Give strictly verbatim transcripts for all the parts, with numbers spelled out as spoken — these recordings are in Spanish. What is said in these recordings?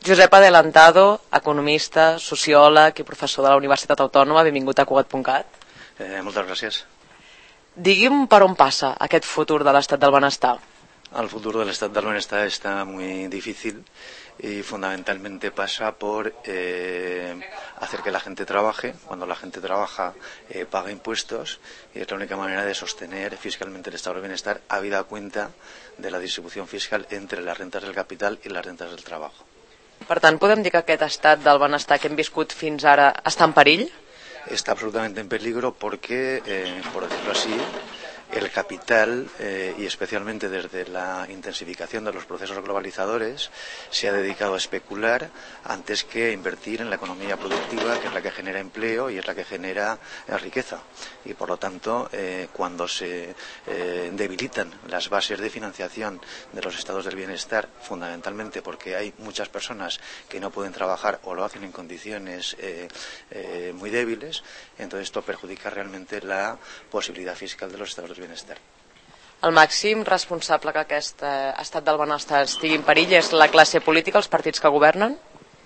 Josep Adelantado, economista, sociòleg i professor de la Universitat Autònoma, benvingut a Cugat punt cat. Eh, moltes gràcies. Digui'm per on passa aquest futur de l'estat del benestar. El futuro del estado del bienestar está muy difícil y fundamentalmente pasa por eh, hacer que la gente trabaje. Cuando la gente trabaja, eh, paga impuestos y es la única manera de sostener fiscalmente el estado del bienestar, habida cuenta de la distribución fiscal entre las rentas del capital y las rentas del trabajo. Per tant, podem dir que aquest estat del benestar que hem viscut fins ara està en perill? Está absolutamente en peligro porque, eh, por decirlo así, el capital, eh, y especialmente desde la intensificación de los procesos globalizadores, se ha dedicado a especular antes que a invertir en la economía productiva, que es la que genera empleo y es la que genera eh, riqueza. Y por lo tanto, eh, cuando se eh, debilitan las bases de financiación de los estados del bienestar, fundamentalmente porque hay muchas personas que no pueden trabajar o lo hacen en condiciones eh, eh, muy débiles, entonces esto perjudica realmente la posibilidad fiscal de los estados del bienestar. El màxim responsable que aquest eh, estat del benestar estigui en perill és la classe política, els partits que governen?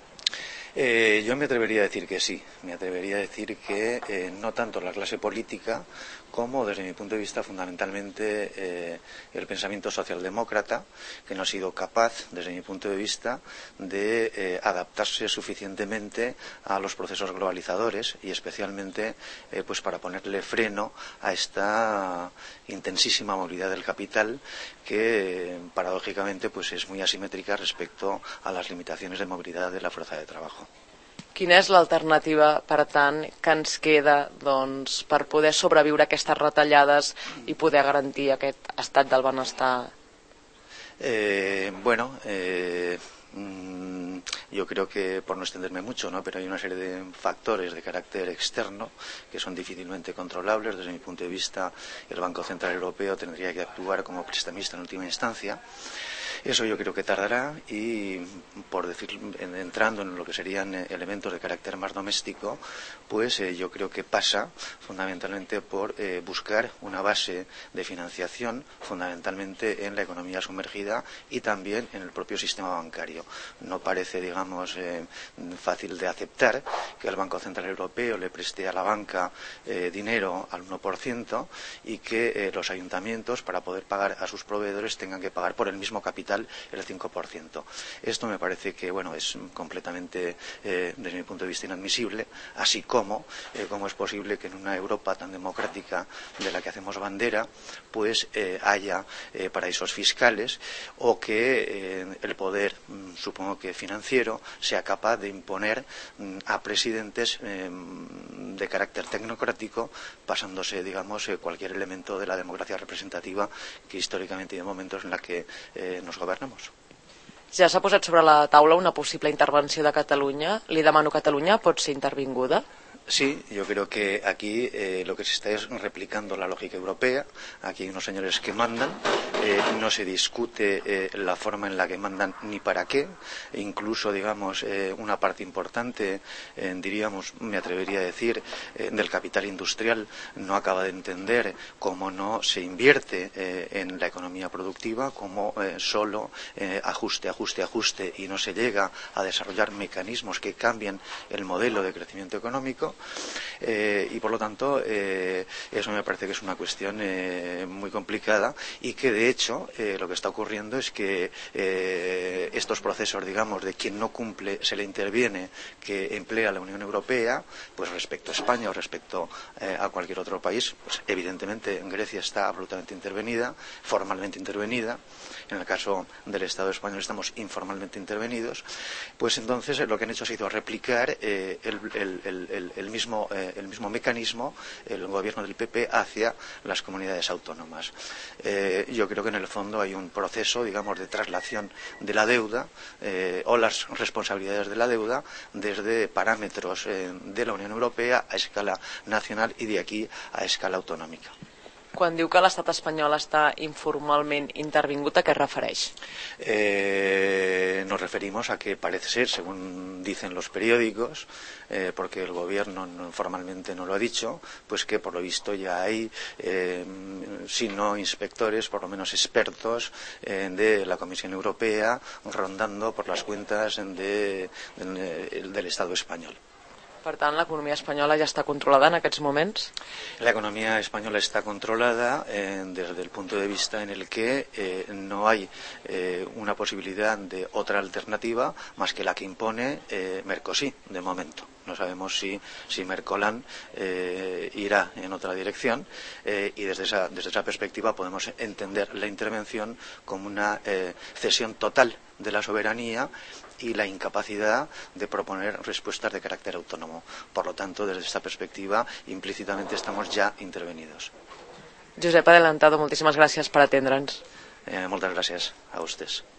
Eh, yo me atrevería a decir que sí, me atrevería a decir que eh, no tanto la clase política como, desde mi punto de vista, fundamentalmente eh, el pensamiento socialdemócrata, que no ha sido capaz, desde mi punto de vista, de eh, adaptarse suficientemente a los procesos globalizadores y especialmente eh, pues para ponerle freno a esta intensísima movilidad del capital que eh, paradójicamente pues es muy asimétrica respecto a las limitaciones de movilidad de la fuerza de trabajo. Quina és l'alternativa, per tant, que ens queda doncs, per poder sobreviure a aquestes retallades i poder garantir aquest estat del benestar? Eh, bueno, eh, yo creo que, por no extenderme mucho, ¿no? pero hay una serie de factores de carácter externo que son difícilmente controlables. Desde mi punto de vista, el Banco Central Europeo tendría que actuar como prestamista en última instancia. Eso yo creo que tardará y, por decir, entrando en lo que serían elementos de carácter más doméstico, pues eh, yo creo que pasa fundamentalmente por eh, buscar una base de financiación fundamentalmente en la economía sumergida y también en el propio sistema bancario. No parece, digamos, eh, fácil de aceptar que el Banco Central Europeo le preste a la banca eh, dinero al uno por ciento y que eh, los ayuntamientos, para poder pagar a sus proveedores, tengan que pagar por el mismo capital el cinco por ciento. Esto me parece que bueno es completamente, eh, desde mi punto de vista, inadmisible, así como eh, cómo es posible que en una Europa tan democrática de la que hacemos bandera, pues eh, haya eh, paraísos fiscales o que eh, el poder, mm, supongo que financiero, sea capaz de imponer mm, a presidentes eh, de carácter tecnocrático, pasándose, digamos, eh, cualquier elemento de la democracia representativa que históricamente hay momentos en la que eh, nos gobernamos. Ja s'ha posat sobre la taula una possible intervenció de Catalunya. Li demano, Catalunya pot ser intervinguda? Sí, yo creo que aquí eh, lo que se está es replicando la lógica europea. Aquí hay unos señores que mandan, eh, no se discute eh, la forma en la que mandan ni para qué. E incluso, digamos, eh, una parte importante, eh, diríamos, me atrevería a decir, eh, del capital industrial no acaba de entender cómo no se invierte eh, en la economía productiva, cómo eh, solo eh, ajuste, ajuste, ajuste y no se llega a desarrollar mecanismos que cambien el modelo de crecimiento económico. Eh, y por lo tanto eh, eso me parece que es una cuestión eh, muy complicada y que de hecho eh, lo que está ocurriendo es que eh, estos procesos, digamos, de quien no cumple se le interviene, que emplea la Unión Europea, pues respecto a España o respecto eh, a cualquier otro país, pues evidentemente en Grecia está absolutamente intervenida, formalmente intervenida. En el caso del Estado español estamos informalmente intervenidos. Pues entonces eh, lo que han hecho ha sido replicar eh, el, el, el, el, el mismo, eh, el mismo mecanismo, el gobierno del P P, hacia las comunidades autónomas. Eh, yo creo que en el fondo hay un proceso, digamos, de traslación de la deuda eh, o las responsabilidades de la deuda desde parámetros eh, de la Unión Europea a escala nacional y de aquí a escala autonómica. Quan diu que l'estat espanyol està informalment intervingut, a què es refereix? Eh, nos referimos a que parece ser, según dicen los periódicos, eh, porque el gobierno no, formalmente no lo ha dicho, pues que por lo visto ya hay, eh, si no inspectores, por lo menos expertos eh, de la Comisión Europea rondando por las cuentas de, de, del Estado español. Per tant, l'economia espanyola ja està controlada en aquests moments? La economía española está controlada eh, desde el punto de vista en el que eh, no hay eh, una posibilidad de otra alternativa más que la que impone eh, Mercosur, de momento. No sabemos si, si Mercolan eh, irá en otra dirección eh, y desde esa, desde esa perspectiva podemos entender la intervención como una eh, cesión total de la soberanía y la incapacidad de proponer respuestas de carácter autónomo. Por lo tanto, desde esta perspectiva, implícitamente estamos ya intervenidos. Josep Adelantado, moltíssimes gràcies per atendre'ns. Eh, moltes gràcies a vostès.